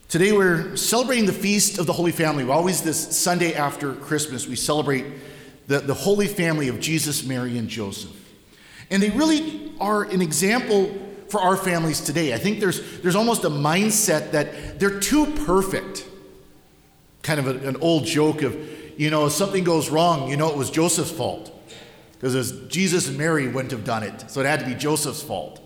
Today we're celebrating the Feast of the Holy Family. Always this Sunday after Christmas, we celebrate the Holy Family of Jesus, Mary, and Joseph. And they really are an example for our families today. I think there's almost a mindset that they're too perfect. Kind of an old joke of, if something goes wrong, it was Joseph's fault. Because Jesus and Mary wouldn't have done it, so it had to be Joseph's fault.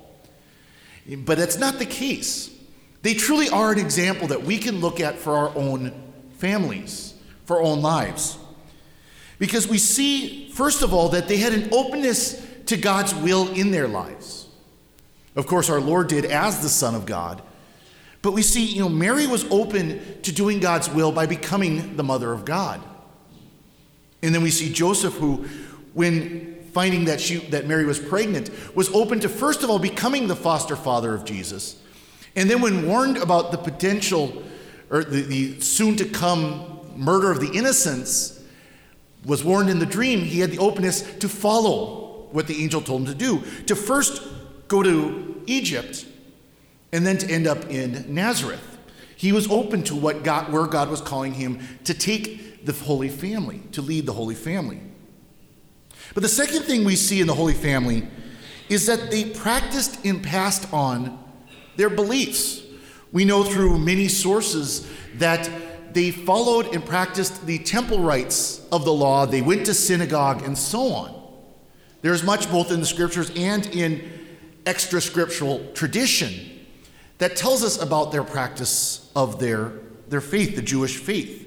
But that's not the case. They truly are an example that we can look at for our own families, for our own lives. Because we see, first of all, that they had an openness to God's will in their lives. Of course, our Lord did as the Son of God. But we see, Mary was open to doing God's will by becoming the mother of God. And then we see Joseph, who, when finding that Mary was pregnant, was open to, first of all, becoming the foster father of Jesus. And then when warned about the potential, or the soon-to-come murder of the innocents, was warned in the dream, he had the openness to follow what the angel told him to do. To first go to Egypt, and then to end up in Nazareth. He was open to where God was calling him to take the Holy Family, to lead the Holy Family. But the second thing we see in the Holy Family is that they practiced and passed on their beliefs. We know through many sources that they followed and practiced the temple rites of the law. They went to synagogue and so on. There's much both in the scriptures and in extra scriptural tradition that tells us about their practice of their faith, the Jewish faith.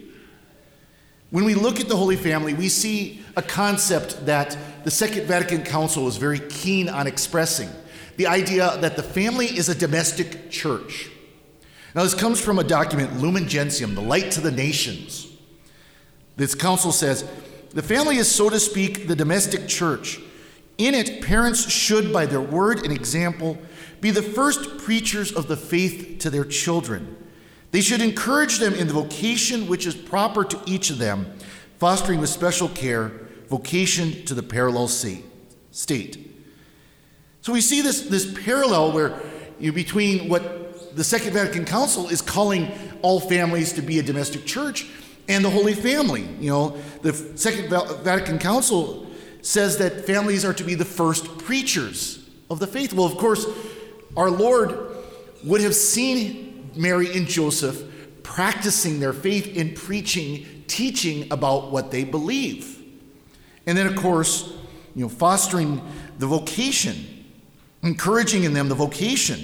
When we look at the Holy Family, we see a concept that the Second Vatican Council was very keen on expressing. The idea that the family is a domestic church. Now, this comes from a document, Lumen Gentium, the light to the nations. This council says, the family is, so to speak, the domestic church. In it, parents should, by their word and example, be the first preachers of the faith to their children. They should encourage them in the vocation which is proper to each of them, fostering with special care vocation to the parallel state. So we see this parallel where between what the Second Vatican Council is calling all families to be a domestic church and the Holy Family. The Second Vatican Council says that families are to be the first preachers of the faith. Well, of course, our Lord would have seen Mary and Joseph practicing their faith in preaching, teaching about what they believe. And then, of course, fostering the vocation, encouraging in them the vocation.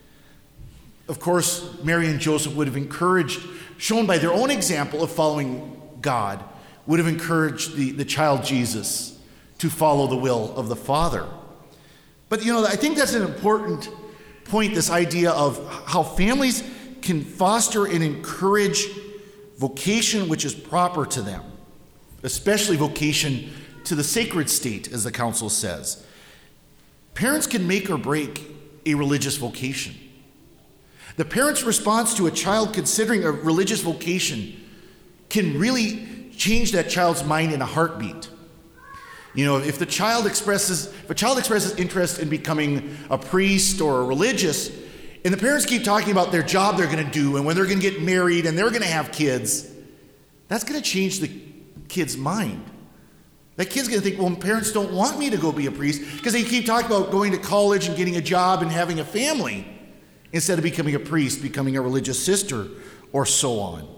Of course, Mary and Joseph would have encouraged, shown by their own example of following God, would have encouraged the child Jesus to follow the will of the Father. But, I think that's an important point, this idea of how families can foster and encourage vocation which is proper to them, especially vocation to the sacred state, as the council says. Parents can make or break a religious vocation. The parent's response to a child considering a religious vocation can really change that child's mind in a heartbeat. If a child expresses interest in becoming a priest or a religious, and the parents keep talking about their job they're going to do and when they're going to get married and they're going to have kids, that's going to change the kid's mind. That kid's going to think, well, parents don't want me to go be a priest because they keep talking about going to college and getting a job and having a family instead of becoming a priest, becoming a religious sister, or so on.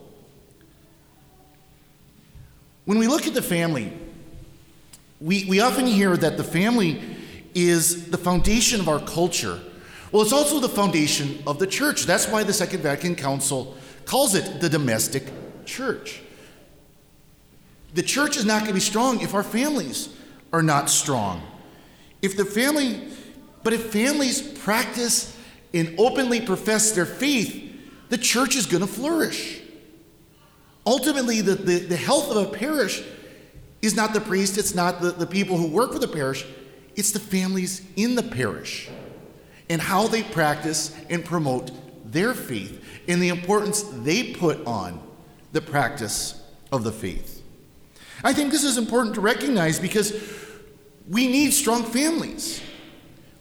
When we look at the family, we often hear that the family is the foundation of our culture. Well, it's also the foundation of the church. That's why the Second Vatican Council calls it the domestic church. The church is not going to be strong if our families are not strong. If families practice and openly profess their faith, the church is going to flourish. Ultimately, the health of a parish is not the priest, it's not the people who work for the parish, it's the families in the parish and how they practice and promote their faith and the importance they put on the practice of the faith. I think this is important to recognize because we need strong families.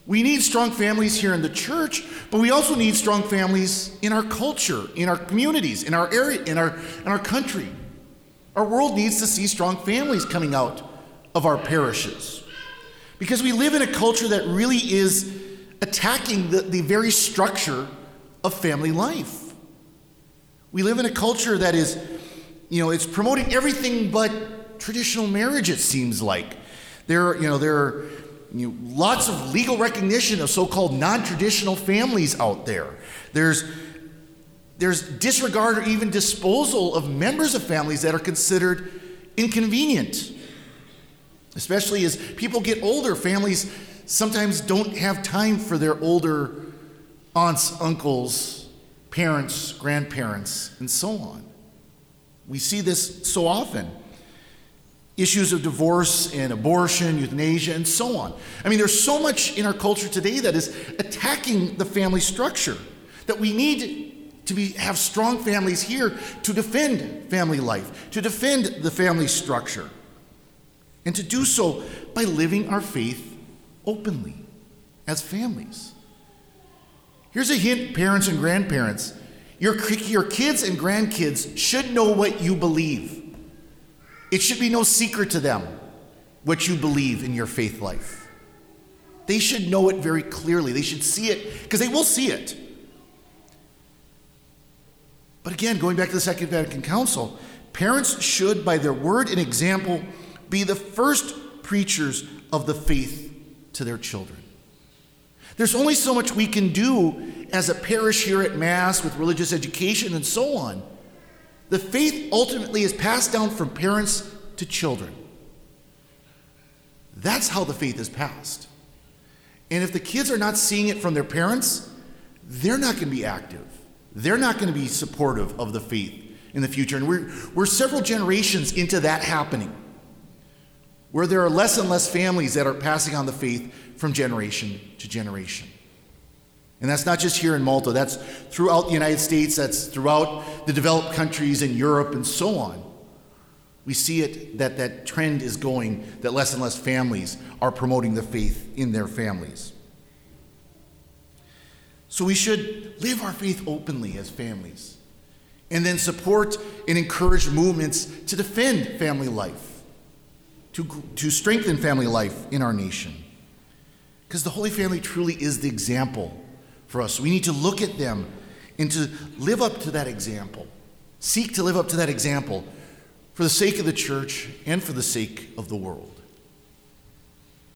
We need strong families here in the church, but we also need strong families in our culture, in our communities, in our area, in our country. Our world needs to see strong families coming out of our parishes, because we live in a culture that really is attacking the very structure of family life. We live in a culture that is, it's promoting everything but traditional marriage, it seems like. There are lots of legal recognition of so-called non-traditional families out there. There's disregard or even disposal of members of families that are considered inconvenient. Especially as people get older, families sometimes don't have time for their older aunts, uncles, parents, grandparents, and so on. We see this so often. Issues of divorce and abortion, euthanasia, and so on. I mean, there's so much in our culture today that is attacking the family structure, that we need to have strong families here to defend family life, to defend the family structure, and to do so by living our faith openly as families. Here's a hint, parents and grandparents. Your kids and grandkids should know what you believe. It should be no secret to them what you believe in your faith life. They should know it very clearly. They should see it, because they will see it. But again, going back to the Second Vatican Council, parents should, by their word and example, be the first preachers of the faith to their children. There's only so much we can do as a parish here at Mass with religious education and so on. The faith ultimately is passed down from parents to children. That's how the faith is passed. And if the kids are not seeing it from their parents, they're not going to be active. They're not going to be supportive of the faith in the future. And we're several generations into that happening, where there are less and less families that are passing on the faith from generation to generation. And that's not just here in Malta, that's throughout the United States, that's throughout the developed countries in Europe and so on. We see it, that trend is going, that less and less families are promoting the faith in their families. So we should live our faith openly as families, and then support and encourage movements to defend family life, to strengthen family life in our nation. Because the Holy Family truly is the example for us. We need to look at them and to live up to that example. Seek to live up to that example for the sake of the church and for the sake of the world.